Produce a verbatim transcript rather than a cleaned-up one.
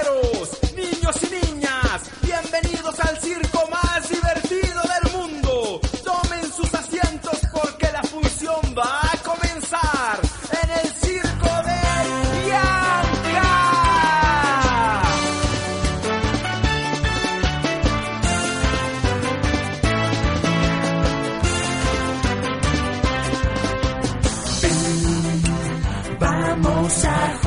caballeros, niños y niñas, bienvenidos al circo más divertido del mundo. Tomen sus asientos porque la función va a comenzar en el circo de Bianca. Ven, vamos a